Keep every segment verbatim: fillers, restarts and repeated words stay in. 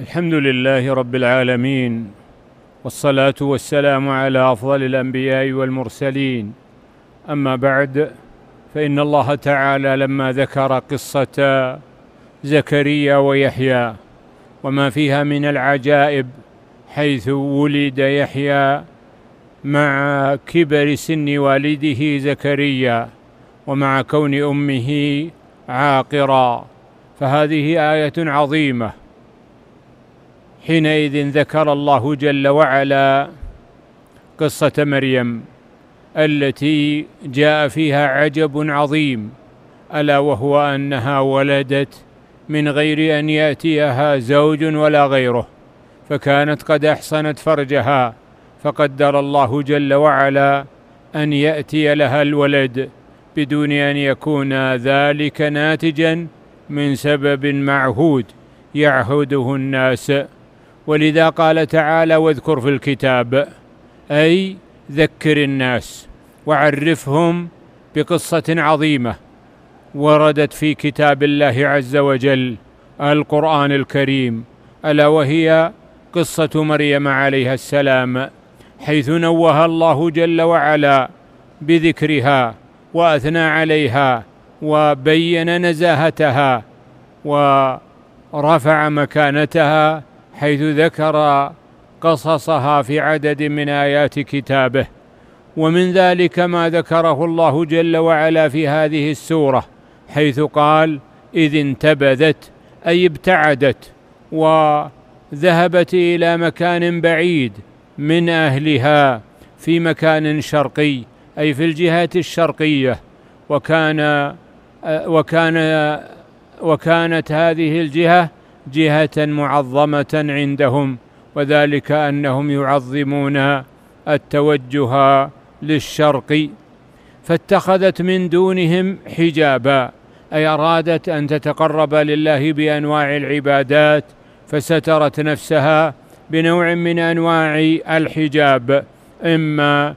الحمد لله رب العالمين، والصلاة والسلام على أفضل الأنبياء والمرسلين. أما بعد، فإن الله تعالى لما ذكر قصة زكريا ويحيى وما فيها من العجائب، حيث ولد يحيى مع كبر سن والده زكريا ومع كون أمه عاقرا، فهذه آية عظيمة. حينئذ ذكر الله جل وعلا قصة مريم التي جاء فيها عجب عظيم، ألا وهو أنها ولدت من غير أن يأتيها زوج ولا غيره، فكانت قد أحصنت فرجها، فقدر الله جل وعلا أن يأتي لها الولد بدون أن يكون ذلك ناتجا من سبب معهود يعهده الناس. ولذا قال تعالى: واذكر في الكتاب، أي ذكر الناس وعرفهم بقصة عظيمة وردت في كتاب الله عز وجل القرآن الكريم، ألا وهي قصة مريم عليها السلام، حيث نوه الله جل وعلا بذكرها وأثنى عليها وبين نزاهتها ورفع مكانتها، حيث ذكر قصصها في عدد من آيات كتابه. ومن ذلك ما ذكره الله جل وعلا في هذه السورة، حيث قال: إذ انتبذت، أي ابتعدت وذهبت إلى مكان بعيد من أهلها في مكان شرقي، أي في الجهة الشرقية، وكان وكان وكانت هذه الجهة جهة معظمة عندهم، وذلك أنهم يعظمون التوجه للشرق، فاتخذت من دونهم حجابا، أي أرادت أن تتقرب لله بأنواع العبادات، فسترت نفسها بنوع من أنواع الحجاب، إما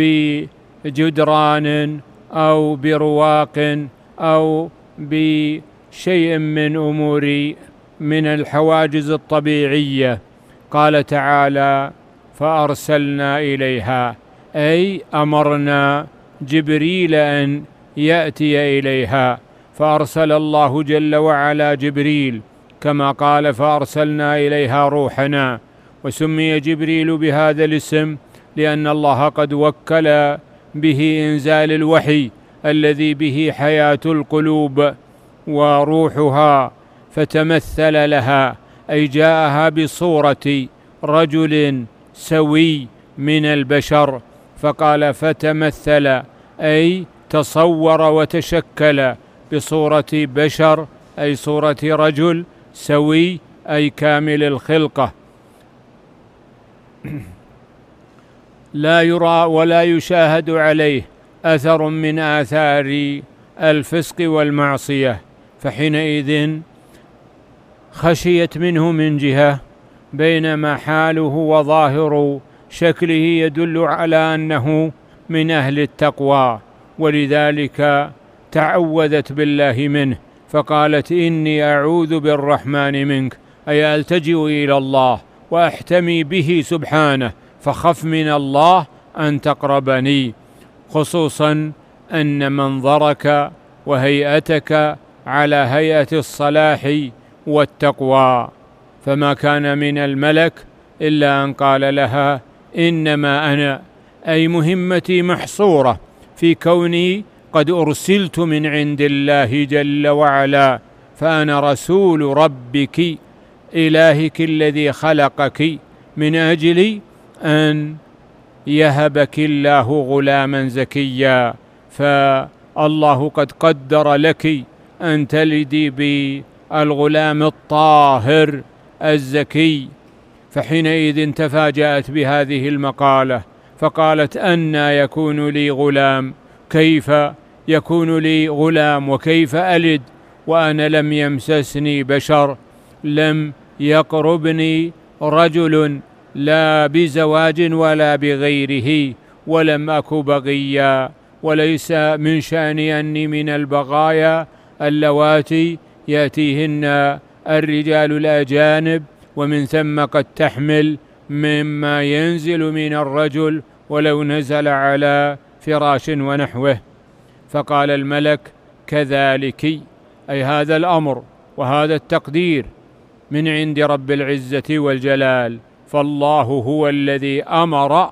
بجدران أو برواق أو بشيء من أمور من الحواجز الطبيعية. قال تعالى: فأرسلنا إليها، أي أمرنا جبريل أن يأتي إليها، فأرسل الله جل وعلا جبريل، كما قال: فأرسلنا إليها روحنا. وسمي جبريل بهذا الاسم لأن الله قد وكل به إنزال الوحي الذي به حياة القلوب وروحها، فتمثل لها، أي جاءها بصورة رجل سوي من البشر، فقال: فتمثل، أي تصور وتشكل بصورة بشر، أي صورة رجل سوي، أي كامل الخلقة، لا يرى ولا يشاهد عليه أثر من آثار الفسق والمعصية. فحينئذ خشيت منه من جهة، بينما حاله وظاهر شكله يدل على أنه من أهل التقوى، ولذلك تعوذت بالله منه، فقالت: إني أعوذ بالرحمن منك، أي ألتجئ إلى الله وأحتمي به سبحانه، فخف من الله أن تقربني، خصوصا أن منظرك وهيئتك على هيئة الصلاح والتقوى. فما كان من الملك إلا أن قال لها: إنما أنا، أي مهمتي محصورة في كوني قد أرسلت من عند الله جل وعلا، فأنا رسول ربك إلهك الذي خلقك من أجل أن يهبك الله غلاما زكيا، فالله قد قدر لك أن تلدي بالغلام الطاهر الزكي. فحينئذ تفاجأت بهذه المقالة، فقالت: أنى يكون لي غلام؟ كيف يكون لي غلام وكيف ألد وأنا لم يمسسني بشر، لم يقربني رجل، لا بزواج ولا بغيره، ولم أك بغيا، وليس من شأني أني من البغايا اللواتي يأتيهن الرجال الأجانب ومن ثم قد تحمل مما ينزل من الرجل ولو نزل على فراش ونحوه. فقال الملك: كذلك، أي هذا الأمر وهذا التقدير من عند رب العزة والجلال، فالله هو الذي أمر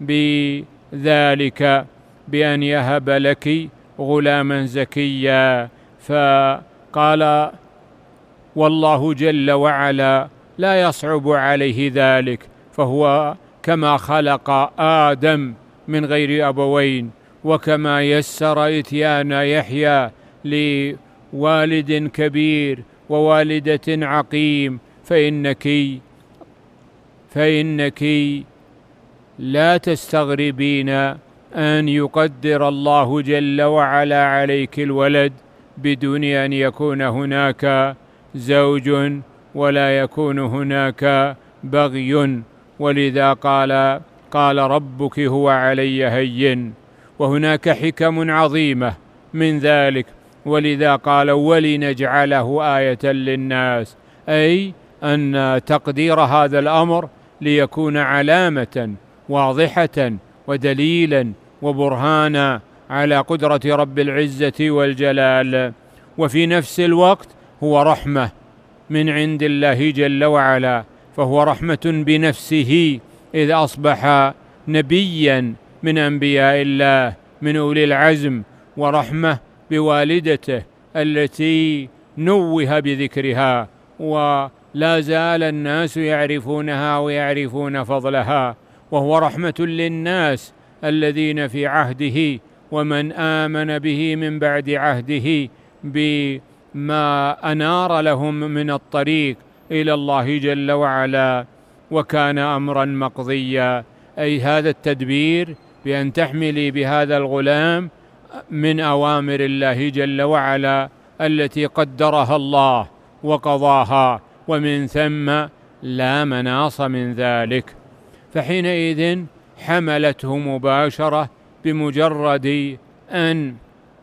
بذلك، بأن يهب لك غلاما زكيا. فقال: والله جل وعلا لا يصعب عليه ذلك، فهو كما خلق آدم من غير أبوين، وكما يسر إتيان يحيى لوالد كبير ووالدة عقيم، فإنك فإنك لا تستغربين أن يقدر الله جل وعلا عليك الولد بدون أن يكون هناك زوج ولا يكون هناك بغي. ولذا قال قال ربك هو علي هين، وهناك حكم عظيمة من ذلك. ولذا قال: ولنجعله آية للناس، أي أن تقدير هذا الأمر ليكون علامة واضحة ودليلا وبرهانا على قدرة رب العزة والجلال، وفي نفس الوقت هو رحمة من عند الله جل وعلا، فهو رحمة بنفسه إذ أصبح نبيا من أنبياء الله من أولي العزم، ورحمة بوالدته التي نوه بذكرها ولا زال الناس يعرفونها ويعرفون فضلها، وهو رحمة للناس الذين في عهده ومن آمن به من بعد عهده بما أنار لهم من الطريق إلى الله جل وعلا، وكان أمرا مقضيا. أي هذا التدبير بأن تحملي بهذا الغلام من أوامر الله جل وعلا التي قدرها الله وقضاها، ومن ثم لا مناص من ذلك. فحينئذ حملته مباشرة بمجرد أن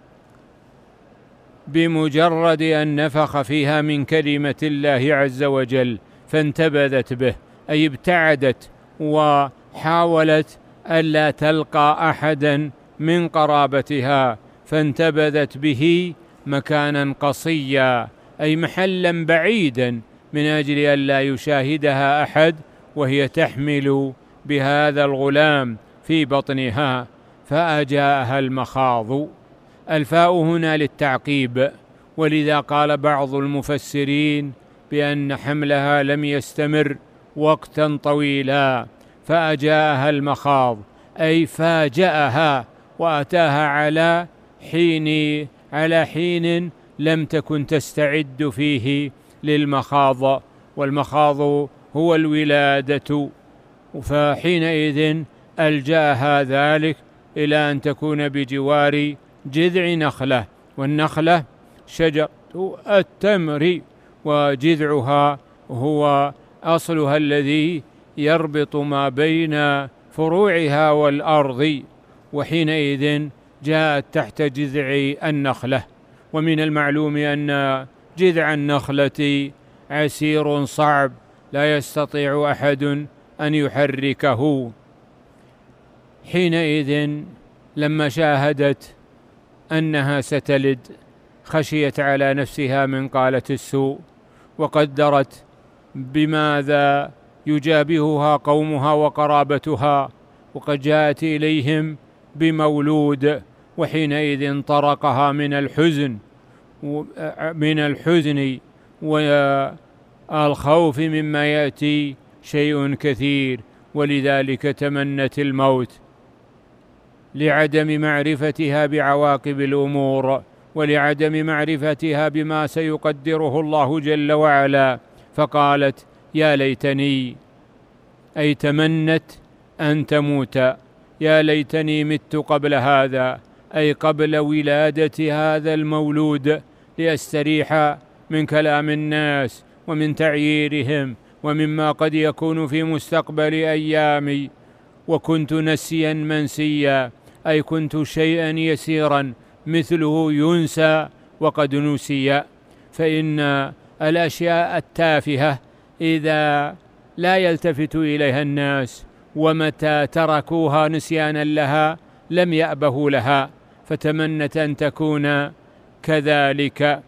بمجرد أن نفخ فيها من كلمة الله عز وجل، فانتبذت به، أي ابتعدت وحاولت ألا تلقى أحدا من قرابتها، فانتبذت به مكانا قصيا، أي محلا بعيدا، من أجل أن لا يشاهدها أحد وهي تحمل بهذا الغلام في بطنها. فأجاءها المخاض، الفاء هنا للتعقيب، ولذا قال بعض المفسرين بأن حملها لم يستمر وقتا طويلا، فأجاءها المخاض أي فاجأها وأتاها على حين على حين لم تكن تستعد فيه للمخاض، والمخاض هو الولادة. فحينئذ ألجأها ذلك إلى أن تكون بجوار جذع نخلة، والنخلة شجرة التمر، وجذعها هو أصلها الذي يربط ما بين فروعها والأرض، وحينئذ جاءت تحت جذع النخلة. ومن المعلوم أن جذع النخلة عسير صعب لا يستطيع أحد أن يحركه. حينئذ لما شاهدت أنها ستلد خشيت على نفسها من قالة السوء، وقدرت بماذا يجابهها قومها وقرابتها، وقد جاءت إليهم بمولود، وحينئذ طرقها من الحزن من الحزن والخوف مما يأتي شيء كثير، ولذلك تمنت الموت لعدم معرفتها بعواقب الأمور، ولعدم معرفتها بما سيقدره الله جل وعلا، فقالت: يا ليتني، أي تمنت أن تموت، يا ليتني مت قبل هذا، أي قبل ولادة هذا المولود، لأستريح من كلام الناس ومن تعييرهم ومما قد يكون في مستقبل أيامي. وكنت نسيا منسيا، أي كنت شيئا يسيرا مثله ينسى وقد نسي، فإن الأشياء التافهة إذا لا يلتفت إليها الناس، ومتى تركوها نسيانا لها لم يأبهوا لها، فتمنت أن تكون كذلك،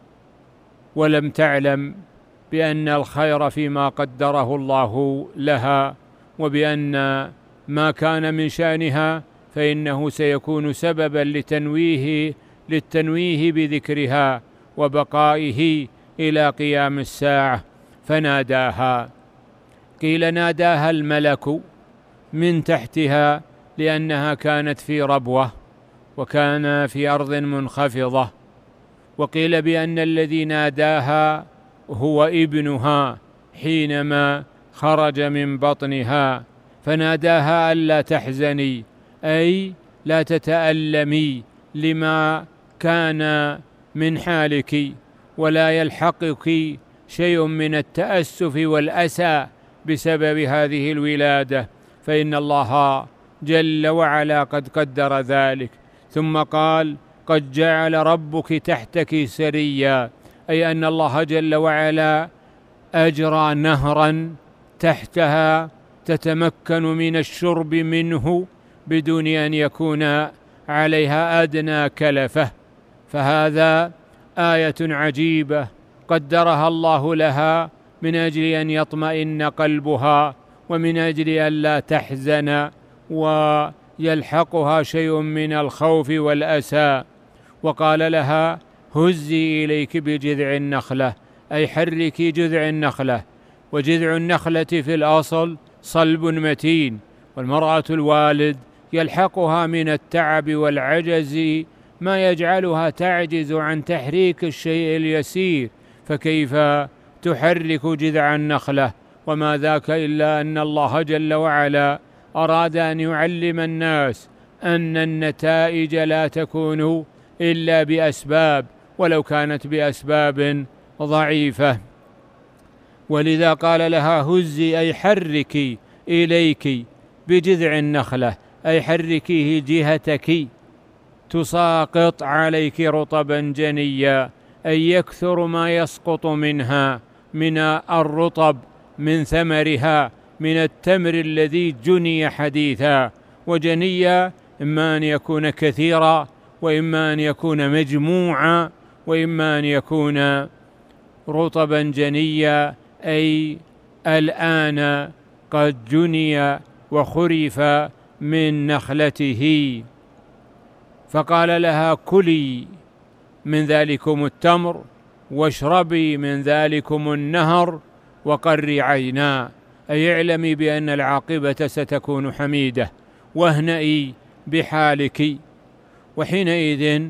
ولم تعلم بأن الخير فيما قدره الله لها، وبأن ما كان من شأنها فإنه سيكون سببا لتنويه للتنويه بذكرها وبقائه إلى قيام الساعة. فناداها، قيل ناداها الملك من تحتها لأنها كانت في ربوة وكان في أرض منخفضة، وقيل بأن الذي ناداها هو ابنها حينما خرج من بطنها، فناداها ألا تحزني، أي لا تتألمي لما كان من حالك، ولا يلحقك شيء من التأسف والأسى بسبب هذه الولادة، فإن الله جل وعلا قد قدر ذلك. ثم قال: قد جعل ربك تحتك سريا، أي أن الله جل وعلا أجرى نهرا تحتها تتمكن من الشرب منه بدون أن يكون عليها أدنى كلفة. فهذا آية عجيبة قدرها الله لها من أجل أن يطمئن قلبها، ومن أجل أن لا تحزن ويلحقها شيء من الخوف والأسى. وقال لها: هزي إليك بجذع النخلة، أي حركي جذع النخلة. وجذع النخلة في الأصل صلب متين، والمرأة الوالد يلحقها من التعب والعجز ما يجعلها تعجز عن تحريك الشيء اليسير، فكيف تحرك جذع النخلة؟ وما ذاك إلا أن الله جل وعلا أراد أن يعلم الناس أن النتائج لا تكون إلا بأسباب، ولو كانت بأسباب ضعيفة. ولذا قال لها: هزي، أي حركي إليك بجذع النخلة، أي حركيه جهتك، تساقط عليك رطبا جنيا، أي يكثر ما يسقط منها من الرطب من ثمرها، من التمر الذي جني حديثا. وجنيا إما أن يكون كثيرا، وإما أن يكون مجموعا، وإما أن يكون رطبا جنيا، أي الآن قد جني وخرف من نخلته. فقال لها: كلي من ذلكم التمر، واشربي من ذلكم النهر، وقري عينا، أي اعلمي بأن العاقبة ستكون حميدة، واهنئي بحالك. وحينئذ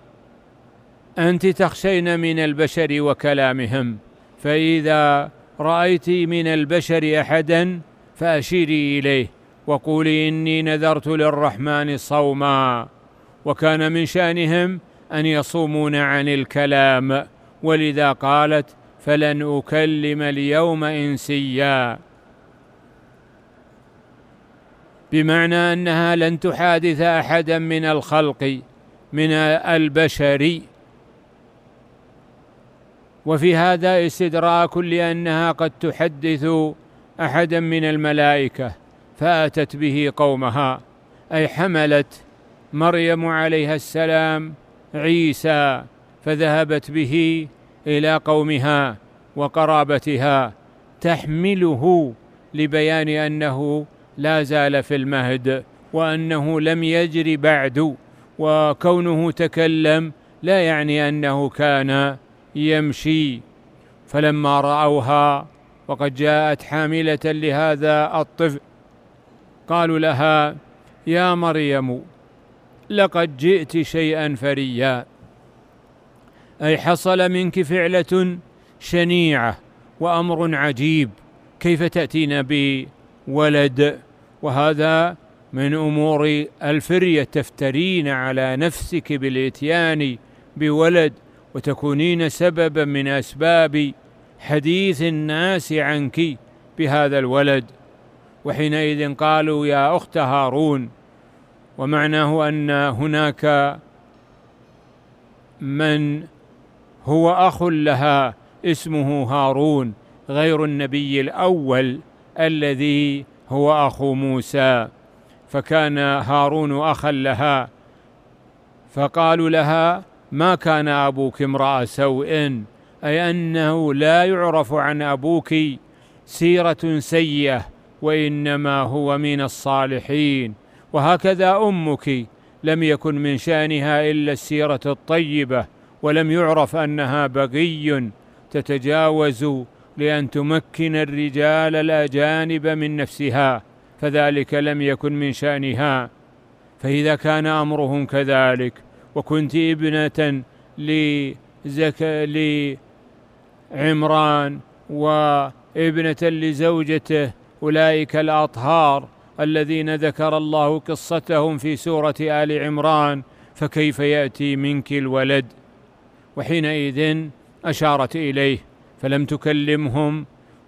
أنت تخشين من البشر وكلامهم، فإذا رأيت من البشر أحدا فأشيري إليه وقولي: إني نذرت للرحمن صوما. وكان من شأنهم أن يصومون عن الكلام، ولذا قالت: فلن أكلم اليوم إنسيا، بمعنى أنها لن تحادث أحدا من الخلق من البشر. وفي هذا استدراك لأنها قد تحدث أحدا من الملائكة، فأتت به قومها، أي حملت مريم عليها السلام عيسى فذهبت به إلى قومها وقرابتها تحمله، لبيان أنه لا زال في المهد، وأنه لم يجر بعد، وكونه تكلم لا يعني أنه كان يمشي. فلما رأوها وقد جاءت حاملة لهذا الطفل قالوا لها: يا مريم لقد جئت شيئا فريا، أي حصل منك فعلة شنيعة وأمر عجيب، كيف تأتين بولد؟ وهذا من أمور الفرية، تفترين على نفسك بالإتيان بولد وتكونين سببا من أسباب حديث الناس عنك بهذا الولد. وحينئذ قالوا: يا أخت هارون، ومعناه أن هناك من هو أخ لها اسمه هارون، غير النبي الأول الذي هو أخو موسى، فكان هارون أخا لها. فقالوا لها: ما كان أبوك امرأ سوء، أي أنه لا يعرف عن أبوك سيرة سيئة، وإنما هو من الصالحين. وهكذا أمك لم يكن من شأنها إلا السيرة الطيبة، ولم يعرف أنها بغي تتجاوز لأن تمكن الرجال الأجانب من نفسها، فذلك لم يكن من شأنها. فإذا كان أمرهم كذلك، وكنت ابنة لزك... لعمران وابنة لزوجته، أولئك الأطهار الذين ذكر الله قصتهم في سورة آل عمران، فكيف يأتي منك الولد؟ وحينئذ أشارت إليه فلم تكلمهم،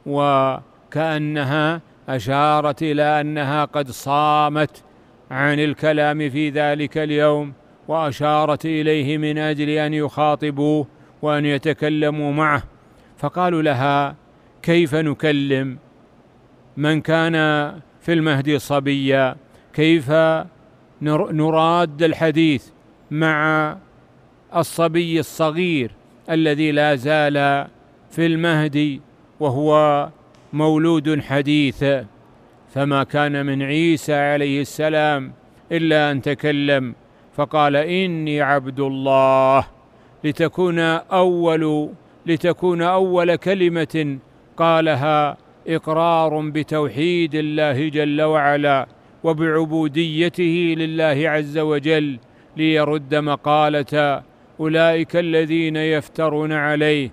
وكأنها أشارت إلى أنها قد صامت عن الكلام في ذلك اليوم، وأشارت إليه من أجل أن يخاطبوه وأن يتكلموا معه. فقالوا لها: كيف نكلم من كان في المهد صبيا؟ كيف نراد الحديث مع الصبي الصغير الذي لا زال في المهد وهو مولود حديث؟ فما كان من عيسى عليه السلام إلا أن تكلم، فقال: إني عبد الله، لتكون أول لتكون أول كلمة قالها إقرار بتوحيد الله جل وعلا وبعبوديته لله عز وجل، ليرد مقالة أولئك الذين يفترون عليه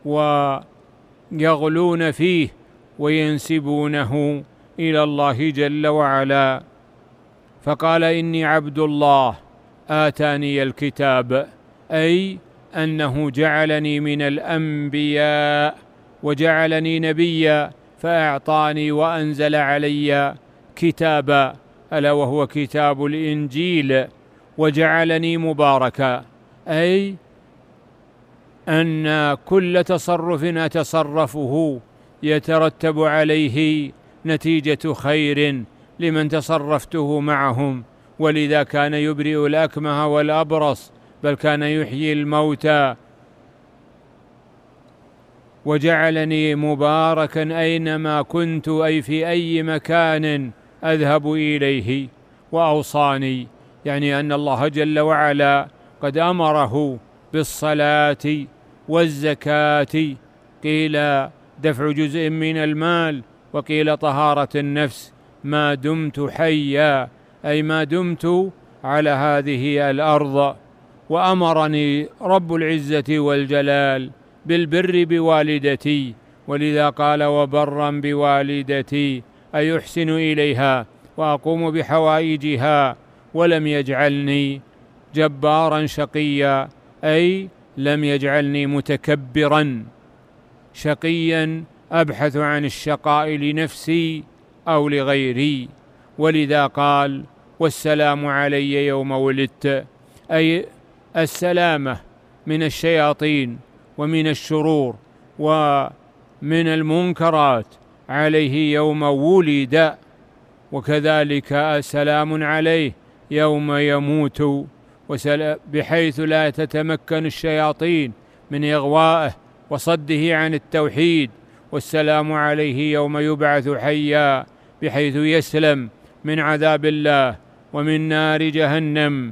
ويغلون فيه وينسبونه إلى الله جل وعلا. فقال: إني عبد الله آتاني الكتاب، أي أنه جعلني من الأنبياء وجعلني نبيا، فأعطاني وأنزل علي كتابا، ألا وهو كتاب الإنجيل، وجعلني مباركا، أي أن كل تصرف أتصرفه يترتب عليه نتيجة خير لمن تصرفته معهم. ولذا كان يبرئ الأكمه والأبرص، بل كان يحيي الموتى. وجعلني مباركا أينما كنت، أي في أي مكان أذهب إليه. وأوصاني، يعني أن الله جل وعلا قد أمره بالصلاة والزكاة، قيل دفع جزء من المال، وقيل طهارة النفس، ما دمت حيا، أي ما دمت على هذه الأرض. وأمرني رب العزة والجلال بالبر بوالدتي، ولذا قال: وبرا بوالدتي، أي أحسن إليها وأقوم بحوائجها، ولم يجعلني جبارا شقيا، أي لم يجعلني متكبرا شقيا أبحث عن الشقاء لنفسي أو لغيري. ولذا قال: والسلام علي يوم ولدت، أي السلامة من الشياطين ومن الشرور ومن المنكرات عليه يوم ولد، وكذلك سلام عليه يوم يموت، بحيث لا تتمكن الشياطين من إغوائه وصده عن التوحيد. والسلام عليه يوم يبعث حيا، بحيث يسلم من عذاب الله ومن نار جهنم.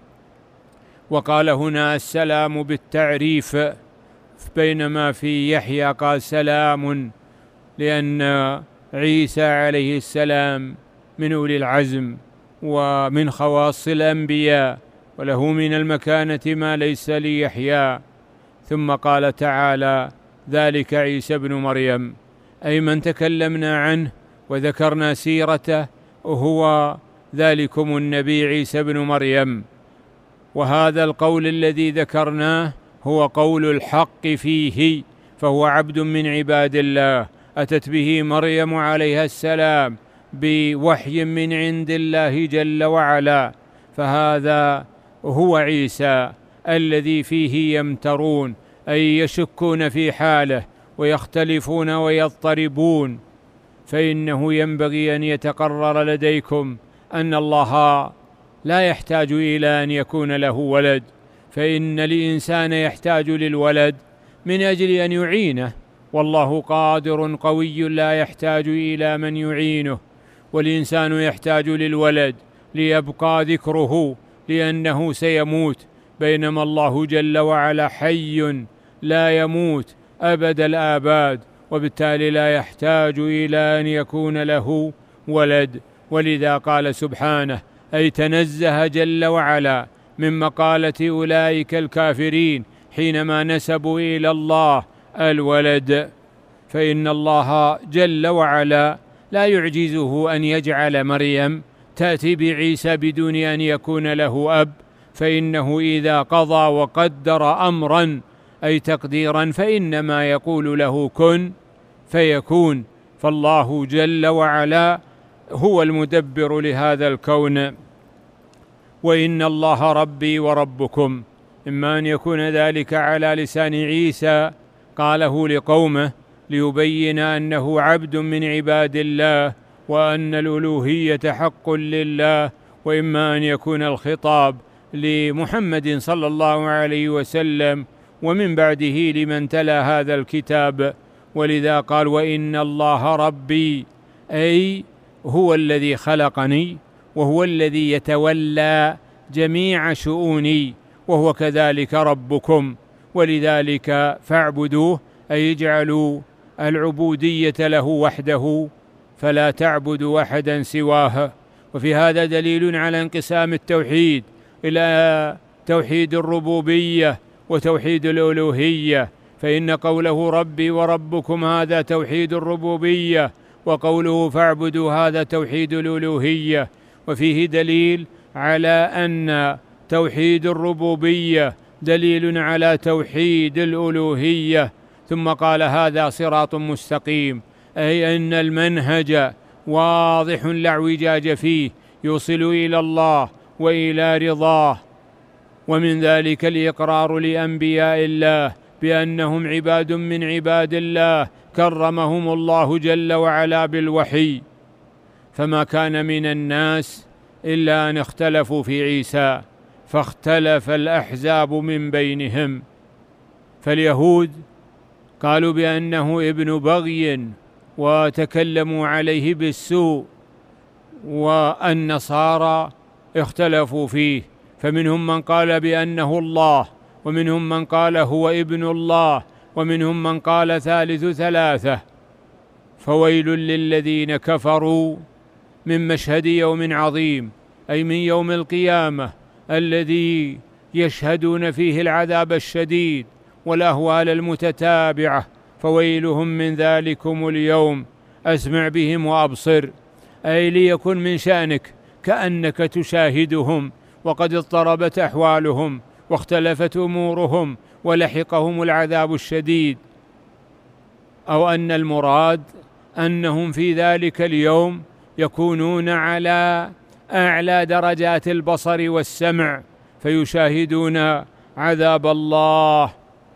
وقال هنا السلام بالتعريف، بينما في يحيى قال سلام، لأن عيسى عليه السلام من أولي العزم ومن خواص الأنبياء، وله من المكانة ما ليس ليحيى. ثم قال تعالى: ذلك عيسى بن مريم، أي من تكلمنا عنه وذكرنا سيرته، هو ذلكم النبي عيسى بن مريم. وهذا القول الذي ذكرناه هو قول الحق فيه، فهو عبد من عباد الله، أتت به مريم عليها السلام بوحي من عند الله جل وعلا. فهذا هو عيسى الذي فيه يمترون، أي يشكون في حاله ويختلفون ويضطربون، فإنه ينبغي أن يتقرر لديكم أن الله لا يحتاج إلى أن يكون له ولد، فإن الإنسان يحتاج للولد من أجل أن يعينه، والله قادر قوي لا يحتاج إلى من يعينه. والإنسان يحتاج للولد ليبقى ذكره لأنه سيموت، بينما الله جل وعلا حي لا يموت أبد الآباد، وبالتالي لا يحتاج إلى أن يكون له ولد. ولذا قال سبحانه، أي تنزه جل وعلا من مقالة أولئك الكافرين حينما نسبوا إلى الله الولد، فإن الله جل وعلا لا يعجزه أن يجعل مريم تأتي بعيسى بدون أن يكون له أب، فإنه إذا قضى وقدر أمرا أي تقديرا فإنما يقول له كن فيكون. فالله جل وعلا هو المدبر لهذا الكون. وإن الله ربي وربكم، إما أن يكون ذلك على لسان عيسى قاله لقومه ليبين أنه عبد من عباد الله وأن الألوهية حق لله، وإما أن يكون الخطاب لمحمد صلى الله عليه وسلم ومن بعده لمن تلا هذا الكتاب. ولذا قال وإن الله ربي، أي هو الذي خلقني وهو الذي يتولى جميع شؤوني، وهو كذلك ربكم، ولذلك فاعبدوه، أي اجعلوا العبودية له وحده فلا تعبدوا أحدا سواه. وفي هذا دليل على انقسام التوحيد إلى توحيد الربوبية وتوحيد الألوهية، فإن قوله ربي وربكم هذا توحيد الربوبية، وقوله فاعبدوا هذا توحيد الألوهية. وفيه دليل على أن توحيد الربوبية دليل على توحيد الألوهية. ثم قال هذا صراط مستقيم، أي أن المنهج واضح لا اعوجاج فيه، يوصل إلى الله وإلى رضاه. ومن ذلك الإقرار لأنبياء الله بأنهم عباد من عباد الله كرمهم الله جل وعلا بالوحي، فما كان من الناس إلا أن اختلفوا في عيسى، فاختلف الأحزاب من بينهم. فاليهود قالوا بأنه ابن بغي وتكلموا عليه بالسوء، والنصارى اختلفوا فيه، فمنهم من قال بأنه الله، ومنهم من قال هو ابن الله، ومنهم من قال ثالث ثلاثة. فويل للذين كفروا من مشهد يوم عظيم، أي من يوم القيامة الذي يشهدون فيه العذاب الشديد والأهوال المتتابعة. فويلهم من ذلكم اليوم، أسمع بهم وأبصر، أي ليكن من شأنك كأنك تشاهدهم وقد اضطربت أحوالهم واختلفت أمورهم ولحقهم العذاب الشديد، أو أن المراد أنهم في ذلك اليوم يكونون على أعلى درجات البصر والسمع، فيشاهدون عذاب الله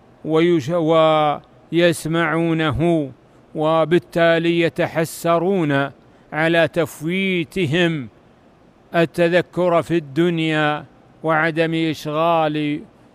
ويسمعونه، وبالتالي يتحسرون على تفويتهم التذكر في الدنيا وعدم إشغال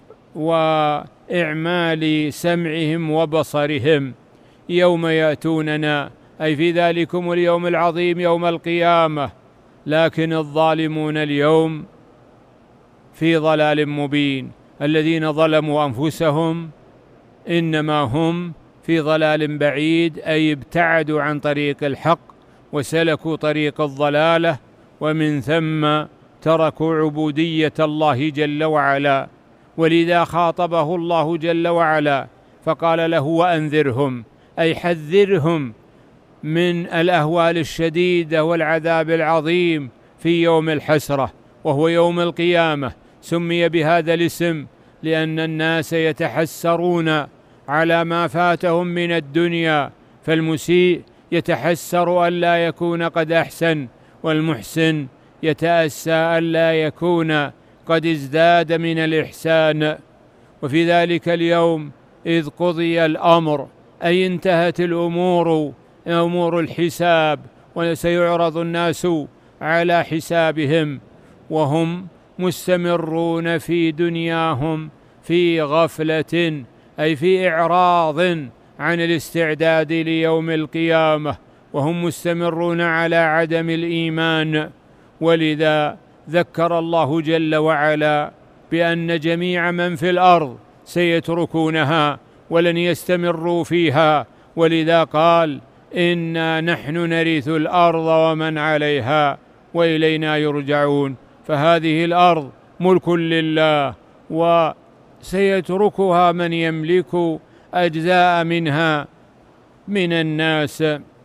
وإعمال سمعهم وبصرهم. يوم يأتوننا، أي في ذلكم اليوم العظيم يوم القيامة، لكن الظالمون اليوم في ضلال مبين. الذين ظلموا أنفسهم إنما هم في ضلال بعيد، أي ابتعدوا عن طريق الحق وسلكوا طريق الضلالة، ومن ثم تركوا عبودية الله جل وعلا. ولذا خاطبه الله جل وعلا فقال له وأنذرهم، أي حذرهم من الأهوال الشديدة والعذاب العظيم في يوم الحسرة، وهو يوم القيامة. سمي بهذا الاسم لأن الناس يتحسرون على ما فاتهم من الدنيا، فالمسيء يتحسر ألا يكون قد أحسن، والمحسن يتأسى ألا يكون قد ازداد من الإحسان. وفي ذلك اليوم إذ قضي الأمر، أي انتهت الأمور أمور الحساب، وسيعرض الناس على حسابهم وهم مستمرون في دنياهم في غفلة، أي في إعراض عن الاستعداد ليوم القيامة، وهم مستمرون على عدم الإيمان. ولذا ذكر الله جل وعلا بأن جميع من في الأرض سيتركونها ولن يستمروا فيها، ولذا قال: إنا نحن نرث الأرض ومن عليها وإلينا يرجعون. فهذه الأرض ملك لله، وسيتركها من يملك أجزاء منها من الناس،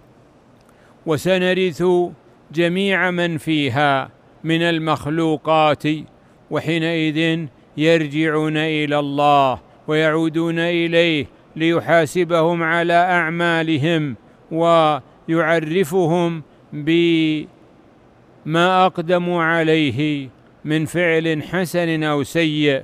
وسنرث جميع من فيها من المخلوقات، وحينئذ يرجعون إلى الله ويعودون إليه ليحاسبهم على أعمالهم ويعرفهم بما أقدموا عليه من فعل حسن أو سيء،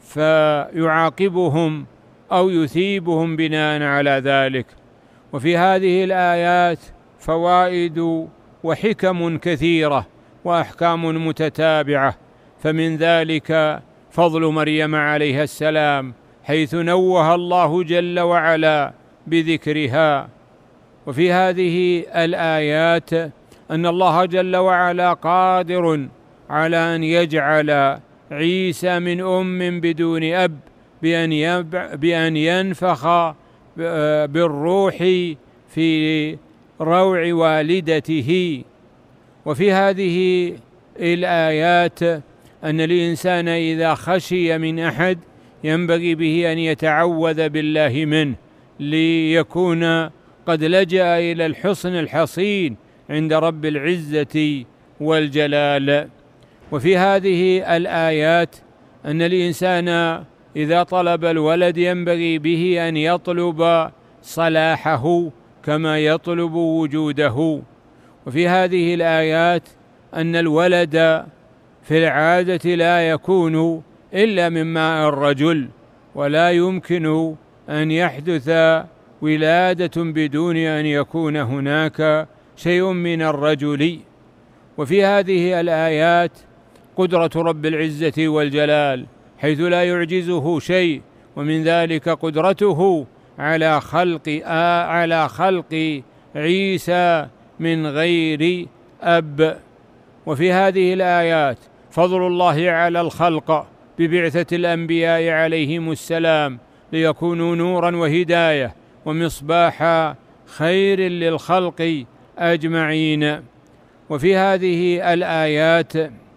فيعاقبهم أو يثيبهم بناء على ذلك. وفي هذه الآيات فوائد وحكم كثيرة وأحكام متتابعة، فمن ذلك فضل مريم عليها السلام، حيث نوه الله جل وعلا بذكرها. وفي هذه الآيات أن الله جل وعلا قادر على أن يجعل عيسى من أم بدون أب بأن, بأن ينفخ بالروح في روع والدته. وفي هذه الآيات أن الإنسان إذا خشي من أحد ينبغي به أن يتعوذ بالله منه، ليكون قد لجأ إلى الحصن الحصين عند رب العزة والجلال. وفي هذه الآيات أن الإنسان إذا طلب الولد ينبغي به أن يطلب صلاحه كما يطلب وجوده. وفي هذه الآيات أن الولد في العادة لا يكون إلا من ماء الرجل، ولا يمكن أن يحدث ولادة بدون أن يكون هناك شيء من الرجل. وفي هذه الآيات قدرة رب العزة والجلال، حيث لا يعجزه شيء، ومن ذلك قدرته على خلق آه على خلق عيسى من غير أب. وفي هذه الآيات فضل الله على الخلق ببعثة الأنبياء عليهم السلام، ليكونوا نورا وهداية ومصباح خير للخلق أجمعين. وفي هذه الآيات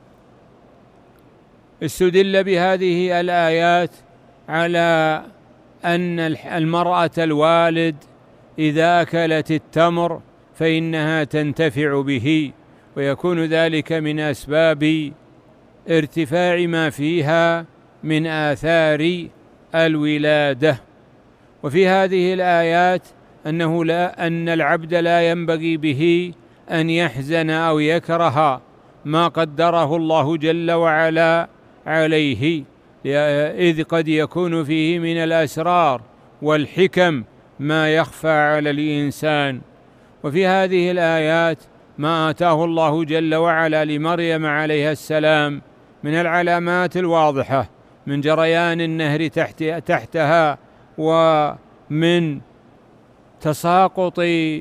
استدل بهذه الآيات على أن المرأة الوالد إذا أكلت التمر فإنها تنتفع به، ويكون ذلك من أسباب ارتفاع ما فيها من آثار الولادة. وفي هذه الآيات أنه لا أن العبد لا ينبغي به أن يحزن أو يكره ما قدره الله جل وعلا عليه، إذ قد يكون فيه من الأسرار والحكم ما يخفى على الإنسان. وفي هذه الآيات ما آتاه الله جل وعلا لمريم عليها السلام من العلامات الواضحة، من جريان النهر تحت تحتها، ومن تساقط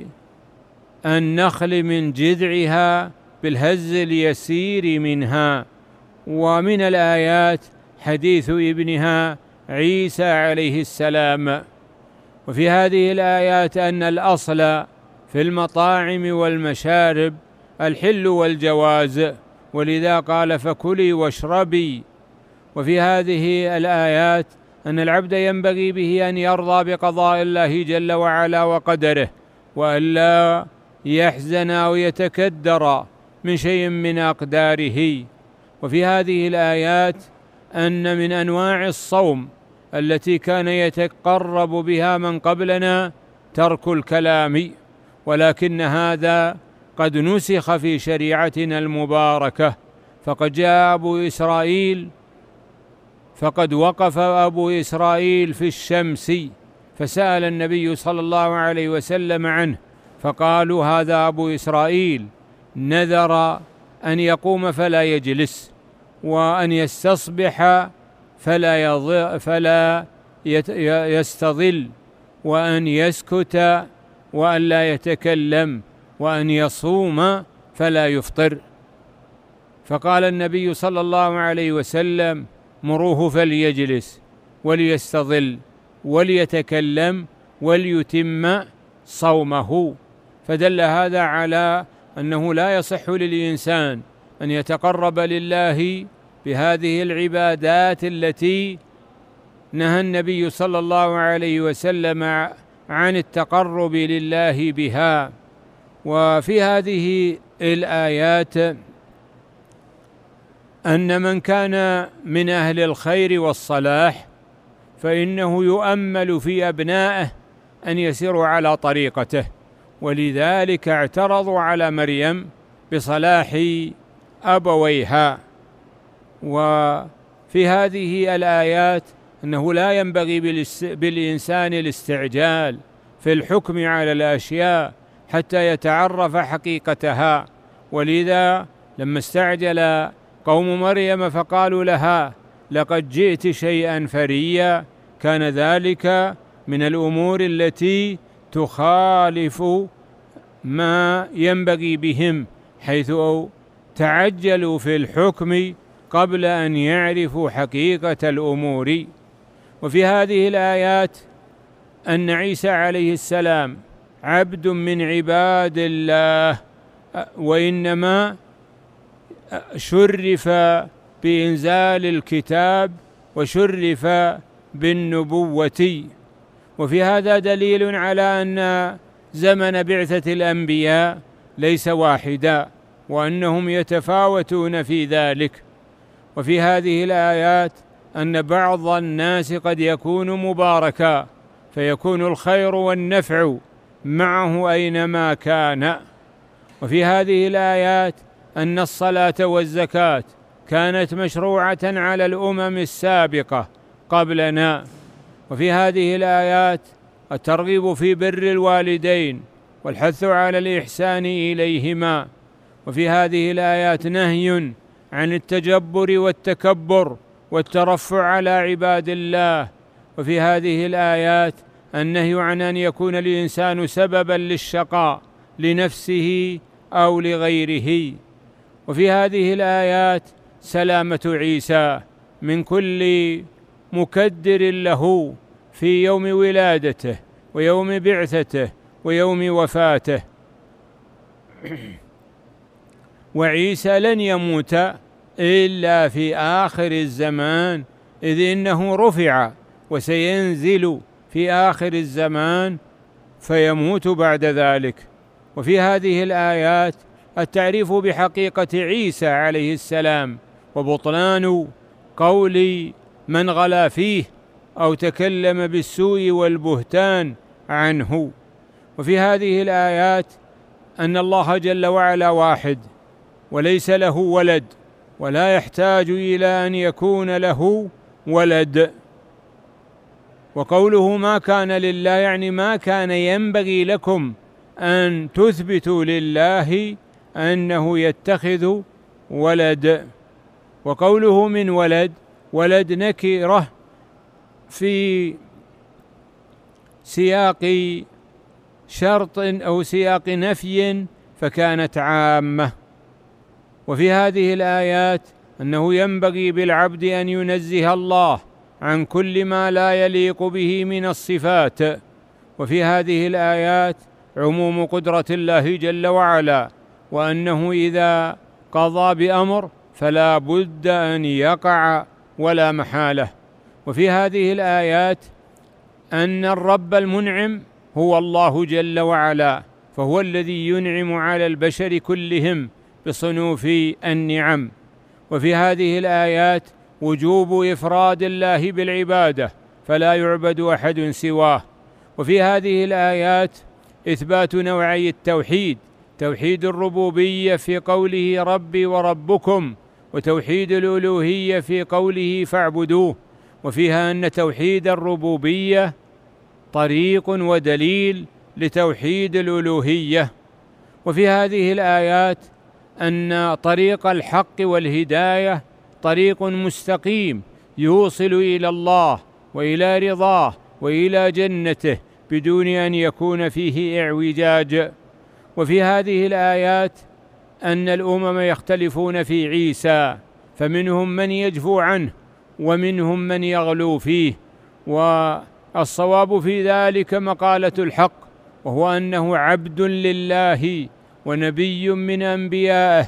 النخل من جذعها بالهز اليسير منها. ومن الآيات حديث ابنها عيسى عليه السلام. وفي هذه الآيات أن الأصل في المطاعم والمشارب الحل والجواز، ولذا قال: فكلي واشربي. وفي هذه الآيات أن العبد ينبغي به أن يرضى بقضاء الله جل وعلا وقدره، وألا يحزن أو يتكدر من شيء من أقداره. وفي هذه الآيات أن من أنواع الصوم التي كان يتقرب بها من قبلنا ترك الكلام، ولكن هذا قد نسخ في شريعتنا المباركة، فقد جاء أبو إسرائيل فقد وقف أبو إسرائيل في الشمس فسأل النبي صلى الله عليه وسلم عنه، فقالوا هذا أبو إسرائيل نذر أن يقوم فلا يجلس، وأن يستصبح فلا فلا يستظل، وأن يسكت وأن لا يتكلم، وأن يصوم فلا يفطر. فقال النبي صلى الله عليه وسلم: مروه فليجلس وليستظل وليتكلم وليتم صومه. فدل هذا على أنه لا يصح للإنسان أن يتقرب لله بهذه العبادات التي نهى النبي صلى الله عليه وسلم عن التقرب لله بها. وفي هذه الآيات أن من كان من أهل الخير والصلاح فإنه يؤمل في أبنائه أن يسيروا على طريقته، ولذلك اعترضوا على مريم بصلاح أبويها. وفي هذه الآيات أنه لا ينبغي بالإنسان الاستعجال في الحكم على الأشياء حتى يتعرف حقيقتها، ولذا لما استعجل قوم مريم فقالوا لها: لقد جئت شيئا فريا، كان ذلك من الأمور التي تخالف ما ينبغي بهم، حيث تعجلوا في الحكم قبل أن يعرفوا حقيقة الأمور. وفي هذه الآيات أن عيسى عليه السلام عبد من عباد الله، وإنما شرف بإنزال الكتاب وشرف بالنبوة. وفي هذا دليل على أن زمن بعثة الأنبياء ليس واحدا، وأنهم يتفاوتون في ذلك. وفي هذه الآيات أن بعض الناس قد يكون مباركا، فيكون الخير والنفع معه أينما كان. وفي هذه الآيات أن الصلاة والزكاة كانت مشروعة على الأمم السابقة قبلنا. وفي هذه الآيات الترغيب في بر الوالدين والحث على الإحسان إليهما. وفي هذه الآيات نهي عن التجبر والتكبر والترفع على عباد الله. وفي هذه الآيات النهي عن أن يكون الإنسان سببا للشقاء لنفسه أو لغيره. وفي هذه الآيات سلامة عيسى من كل مكدر له في يوم ولادته ويوم بعثته ويوم وفاته. وعيسى لن يموت إلا في آخر الزمان، إذ إنه رفع وسينزل في آخر الزمان فيموت بعد ذلك. وفي هذه الآيات التعريف بحقيقة عيسى عليه السلام وبطلان قول من غلا فيه أو تكلم بالسوء والبهتان عنه. وفي هذه الآيات أن الله جل وعلا واحد وليس له ولد، ولا يحتاج إلى أن يكون له ولد. وقوله ما كان لله يعني ما كان ينبغي لكم أن تثبتوا لله أنه يتخذ ولد. وقوله من ولد، ولد نكرة في سياق شرط أو سياق نفي فكانت عامة. وفي هذه الآيات أنه ينبغي بالعبد أن ينزه الله عن كل ما لا يليق به من الصفات. وفي هذه الآيات عموم قدرة الله جل وعلا، وأنه إذا قضى بأمر فلا بد أن يقع ولا محالة. وفي هذه الآيات أن الرب المنعم هو الله جل وعلا، فهو الذي ينعم على البشر كلهم بصنوف النعم. وفي هذه الآيات وجوب إفراد الله بالعبادة فلا يعبد أحد سواه. وفي هذه الآيات إثبات نوعي التوحيد، توحيد الربوبية في قوله ربي وربكم، وتوحيد الألوهية في قوله فاعبدوه. وفيها أن توحيد الربوبية طريق ودليل لتوحيد الألوهية. وفي هذه الآيات أن طريق الحق والهداية طريق مستقيم يوصل إلى الله وإلى رضاه وإلى جنته بدون أن يكون فيه اعوجاج. وفي هذه الآيات أن الأمم يختلفون في عيسى، فمنهم من يجفو عنه ومنهم من يغلو فيه، والصواب في ذلك مقالة الحق، وهو أنه عبد لله ونبي من أنبيائه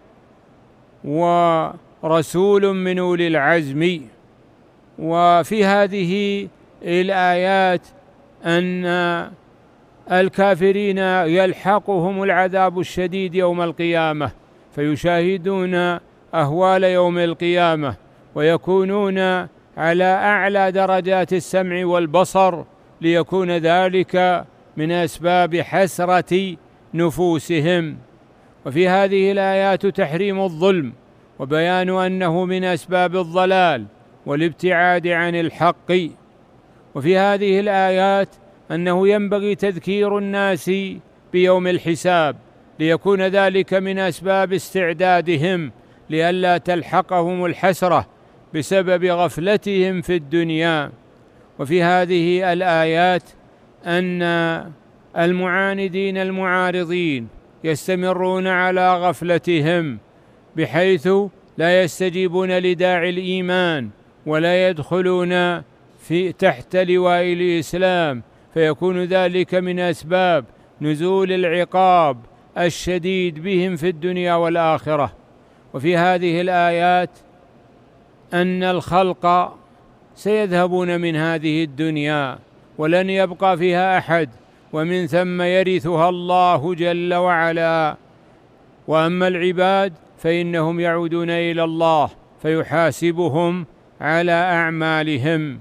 ورسول من أولي العزم. وفي هذه الآيات أن الكافرين يلحقهم العذاب الشديد يوم القيامة، فيشاهدون أهوال يوم القيامة ويكونون على أعلى درجات السمع والبصر، ليكون ذلك من أسباب حسرة نفوسهم. وفي هذه الآيات تحريم الظلم وبيان أنه من أسباب الضلال والابتعاد عن الحق. وفي هذه الآيات أنه ينبغي تذكير الناس بيوم الحساب، ليكون ذلك من أسباب استعدادهم لئلا تلحقهم الحسرة بسبب غفلتهم في الدنيا. وفي هذه الآيات أن المعاندين المعارضين يستمرون على غفلتهم، بحيث لا يستجيبون لداعي الإيمان ولا يدخلون في تحت لواء الإسلام، فيكون ذلك من أسباب نزول العقاب الشديد بهم في الدنيا والآخرة. وفي هذه الآيات أن الخلق سيذهبون من هذه الدنيا ولن يبقى فيها أحد، ومن ثم يرثها الله جل وعلا. وأما العباد فإنهم يعودون إلى الله فيحاسبهم على أعمالهم،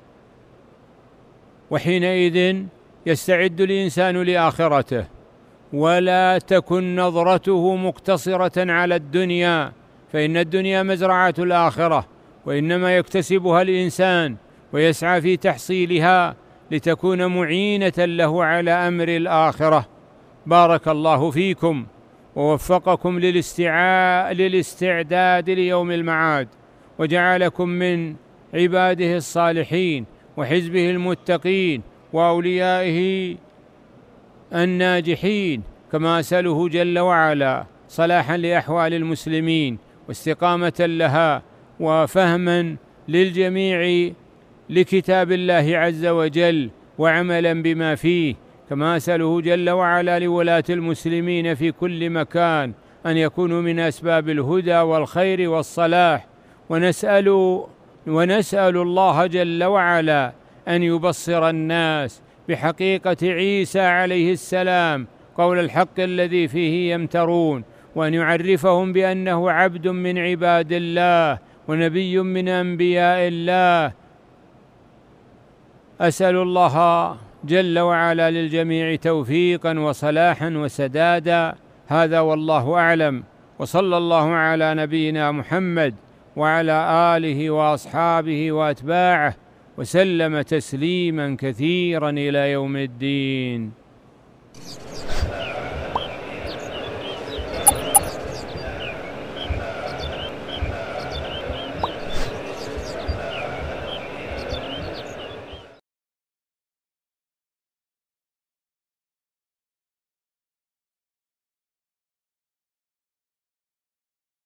وحينئذ يستعد الإنسان لآخرته، ولا تكن نظرته مقتصرة على الدنيا، فإن الدنيا مزرعة الآخرة، وإنما يكتسبها الإنسان ويسعى في تحصيلها لتكون معينة له على أمر الآخرة. بارك الله فيكم ووفقكم للاستعداد ليوم المعاد، وجعلكم من عباده الصالحين وحزبه المتقين وأوليائه الناجحين، كما أسأله جل وعلا صلاحا لأحوال المسلمين واستقامة لها وفهما للجميع لكتاب الله عز وجل وعملا بما فيه، كما أسأله جل وعلا لولاة المسلمين في كل مكان أن يكونوا من أسباب الهدى والخير والصلاح. ونسأل ونسأل الله جل وعلا أن يبصر الناس بحقيقة عيسى عليه السلام قول الحق الذي فيه يمترون، وأن يعرفهم بأنه عبد من عباد الله ونبي من أنبياء الله. أسأل الله جل وعلا للجميع توفيقا وصلاحا وسدادا. هذا والله أعلم، وصلى الله على نبينا محمد وعلى آله وأصحابه وأتباعه وسلم تسليما كثيرا إلى يوم الدين.